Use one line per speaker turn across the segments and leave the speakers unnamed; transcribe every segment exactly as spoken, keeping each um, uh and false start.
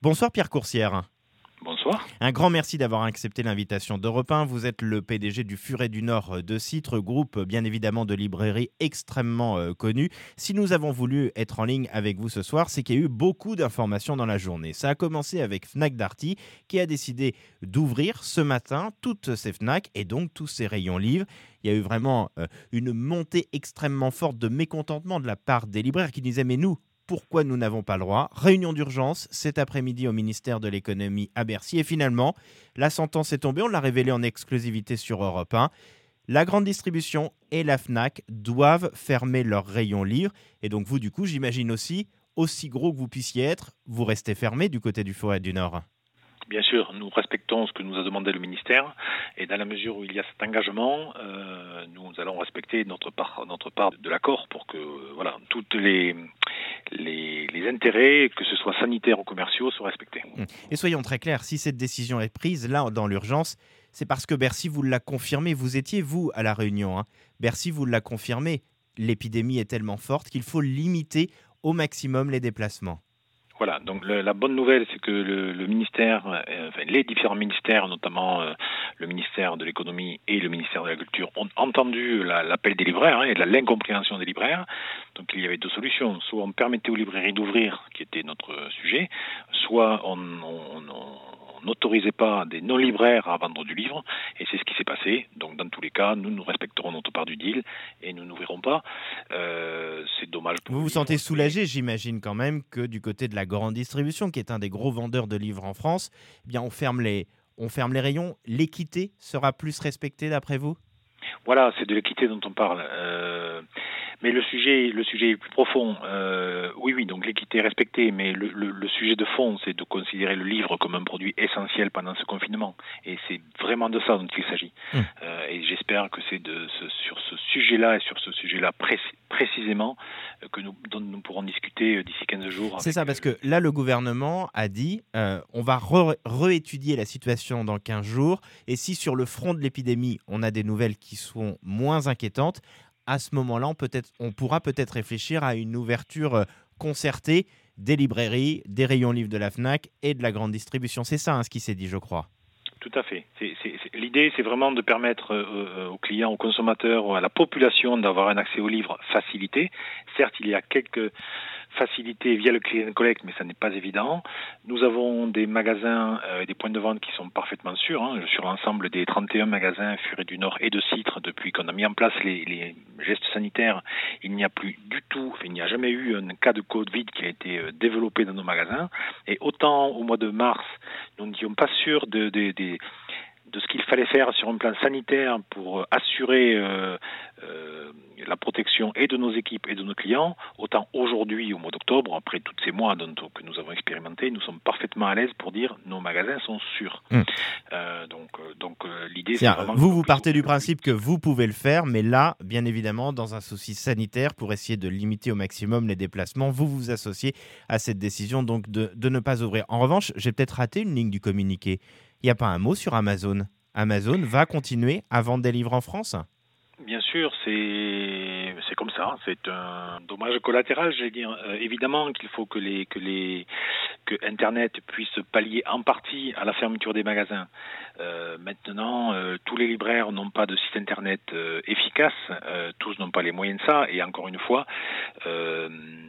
Bonsoir Pierre Coursière.
Bonsoir.
Un grand merci d'avoir accepté l'invitation d'Europe un. Vous êtes le P D G du Furet du Nord de Citre, groupe bien évidemment de librairie extrêmement euh, connu. Si nous avons voulu être en ligne avec vous ce soir, c'est qu'il y a eu beaucoup d'informations dans la journée. Ça a commencé avec Fnac Darty qui a décidé d'ouvrir ce matin toutes ses Fnac et donc tous ses rayons livres. Il y a eu vraiment euh, une montée extrêmement forte de mécontentement de la part des libraires qui disaient « mais nous, pourquoi nous n'avons pas le droit ?» Réunion d'urgence cet après-midi au ministère de l'économie à Bercy. Et finalement, la sentence est tombée. On l'a révélée en exclusivité sur Europe un. La grande distribution et la Fnac doivent fermer leurs rayons livres. Et donc vous, du coup, j'imagine aussi, aussi gros que vous puissiez être, vous restez fermé du côté du Furet du Nord.
Bien sûr, nous respectons ce que nous a demandé le ministère et dans la mesure où il y a cet engagement, euh, nous allons respecter notre part, notre part de l'accord pour que euh, voilà, toutes les, les, les intérêts, que ce soit sanitaires ou commerciaux, soient respectés.
Et soyons très clairs, si cette décision est prise là dans l'urgence, c'est parce que Bercy vous l'a confirmé. Vous étiez, vous, à la réunion. Hein. Bercy vous l'a confirmé. L'épidémie est tellement forte qu'il faut limiter au maximum les déplacements.
Voilà, donc le, la bonne nouvelle, c'est que le, le ministère, euh, enfin, les différents ministères, notamment euh, le ministère de l'économie et le ministère de la culture, ont entendu la, l'appel des libraires hein, et de la, l'incompréhension des libraires. Donc il y avait deux solutions. Soit on permettait aux librairies d'ouvrir, qui était notre sujet, soit on, on, on n'autorisait pas des non-libraires à vendre du livre, et c'est ce qui s'est passé. Donc dans tous les cas, nous, nous respecterons notre part du deal et nous n'ouvrirons pas. Euh, c'est dommage. Pour
vous vous
livre.
sentez soulagé, j'imagine quand même, que du côté de la grande distribution, qui est un des gros vendeurs de livres en France, eh bien on ferme les, on ferme les rayons. L'équité sera plus respectée d'après vous ?
Voilà, c'est de l'équité dont on parle. Euh, mais le sujet, le sujet est plus profond. Euh, oui, oui, donc l'équité est respectée, mais le, le, le sujet de fond, c'est de considérer le livre comme un produit essentiel pendant ce confinement. Et c'est vraiment de ça dont il s'agit. Mmh. Euh, et j'espère que c'est de ce, sur ce sujet-là et sur ce sujet-là pré- précisément euh, que nous, dont nous pourrons discuter d'ici quinze jours.
C'est ça, parce que là, le gouvernement a dit euh, on va re- réétudier la situation dans quinze jours. Et si sur le front de l'épidémie, on a des nouvelles qui sont moins inquiétantes, à ce moment-là, on, peut-être, on pourra peut-être réfléchir à une ouverture concertée des librairies, des rayons livres de la Fnac et de la grande distribution. C'est ça hein, ce qui s'est dit, je crois.
Tout à fait. C'est, c'est, c'est, l'idée, c'est vraiment de permettre euh, aux clients, aux consommateurs, à la population d'avoir un accès aux livres facilité. Certes, il y a quelques facilités via le click and collect, mais ça n'est pas évident. Nous avons des magasins et euh, des points de vente qui sont parfaitement sûrs, hein, sur l'ensemble des trente et un magasins Furet du Nord et de Citre. Depuis qu'on a mis en place les, les gestes sanitaires, il n'y a plus du tout, il n'y a jamais eu un cas de Covid qui a été euh, développé dans nos magasins. Et autant au mois de mars, nous n'étions pas sûrs de, de, de de ce qu'il fallait faire sur un plan sanitaire pour assurer euh, euh, la protection et de nos équipes et de nos clients, autant aujourd'hui, au mois d'octobre, après tous ces mois dont, que nous avons expérimenté, nous sommes parfaitement à l'aise pour dire nos magasins sont sûrs. Mmh. Euh, donc, donc euh, l'idée, c'est,
c'est
vraiment...
Vous, vous partez du principe que vous pouvez le faire, mais là, bien évidemment, dans un souci sanitaire, pour essayer de limiter au maximum les déplacements, vous vous associez à cette décision donc de, de ne pas ouvrir. En revanche, j'ai peut-être raté une ligne du communiqué. Il n'y a pas un mot sur Amazon. Amazon va continuer à vendre des livres en France ?
Bien sûr, c'est c'est comme ça. C'est un dommage collatéral, je vais dire. Euh, évidemment qu'il faut que les que les que Internet puisse pallier en partie à la fermeture des magasins. Euh, maintenant, euh, tous les libraires n'ont pas de site Internet euh, efficace. Euh, tous n'ont pas les moyens de ça. Et encore une fois, euh,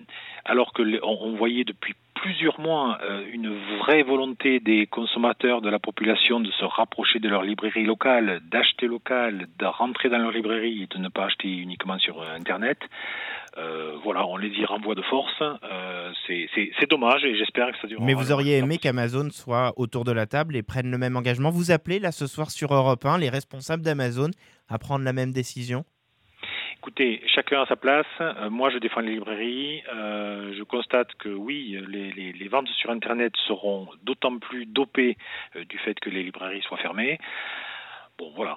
alors que les, on, on voyait depuis plusieurs mois euh, une vraie volonté des consommateurs, de la population de se rapprocher de leur librairie locale, d'acheter local, de rentrer dans leur librairie et de ne pas acheter uniquement sur Internet. Euh, voilà, on les y renvoie de force. Euh, c'est, c'est, c'est dommage et j'espère que ça durera.
Mais vous auriez aimé qu'Amazon soit autour de la table et prenne le même engagement. Vous appelez là ce soir sur Europe un les responsables d'Amazon à prendre la même décision ?
Écoutez, chacun à sa place. Euh, moi, je défends les librairies. Euh, je constate que oui, les, les, les ventes sur Internet seront d'autant plus dopées euh, du fait que les librairies soient fermées. Bon, voilà,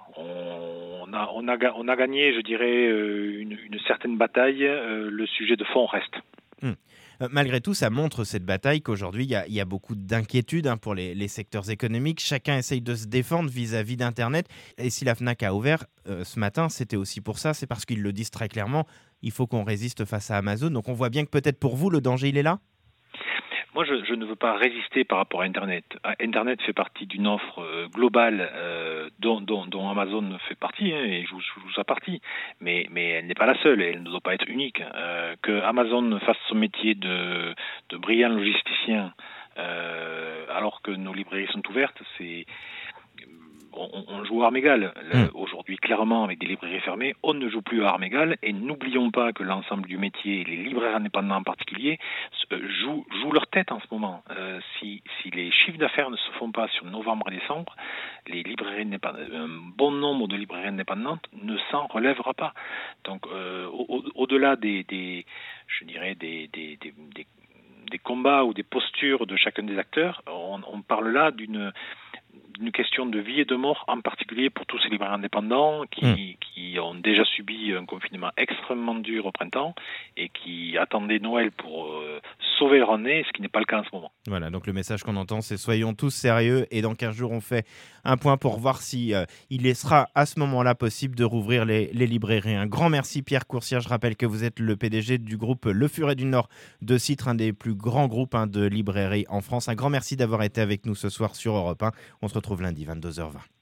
on a, on a, on a gagné, je dirais, euh, une, une certaine bataille. Euh, le sujet de fond reste.
Mmh. Euh, malgré tout, ça montre cette bataille qu'aujourd'hui, il y, y a beaucoup d'inquiétudes hein, pour les, les secteurs économiques. Chacun essaye de se défendre vis-à-vis d'Internet. Et si la Fnac a ouvert euh, ce matin, c'était aussi pour ça. C'est parce qu'ils le disent très clairement. Il faut qu'on résiste face à Amazon. Donc on voit bien que peut-être pour vous, le danger, il est là ?
Moi, je, je ne veux pas résister par rapport à Internet. Internet fait partie d'une offre euh, globale euh, dont, dont, dont Amazon fait partie, hein, et joue, joue sa partie, mais, mais elle n'est pas la seule, et elle ne doit pas être unique. Euh, que Amazon fasse son métier de, de brillant logisticien euh, alors que nos librairies sont ouvertes, c'est... On, on joue à armes égales.
Mmh.
Aujourd'hui, clairement, avec des librairies fermées, on ne joue plus à armes égales. Et n'oublions pas que l'ensemble du métier, les libraires indépendants en particulier, jouent, jouent leur tête en ce moment. Euh, si, si les chiffres d'affaires ne se font pas sur novembre et décembre, les librairies indépendantes, un bon nombre de librairies indépendantes ne s'en relèvera pas. Donc, euh, au, au-delà des, des, je dirais, des, des, des, des, des combats ou des postures de chacun des acteurs, on, on parle là d'une une question de vie et de mort, en particulier pour tous ces libraires indépendants qui, mmh. qui ont déjà subi un confinement extrêmement dur au printemps et qui attendaient Noël pour euh, sauver leur année, ce qui n'est pas le cas en ce moment.
Voilà, donc le message qu'on entend, c'est soyons tous sérieux, et dans quinze jours, on fait un point pour voir si euh, il sera à ce moment-là possible de rouvrir les, les librairies. Un grand merci Pierre Coursiat, je rappelle que vous êtes le P D G du groupe Le Furet du Nord de Citre, un des plus grands groupes hein, de librairies en France. Un grand merci d'avoir été avec nous ce soir sur Europe un. On se retrouve lundi vingt-deux heures vingt.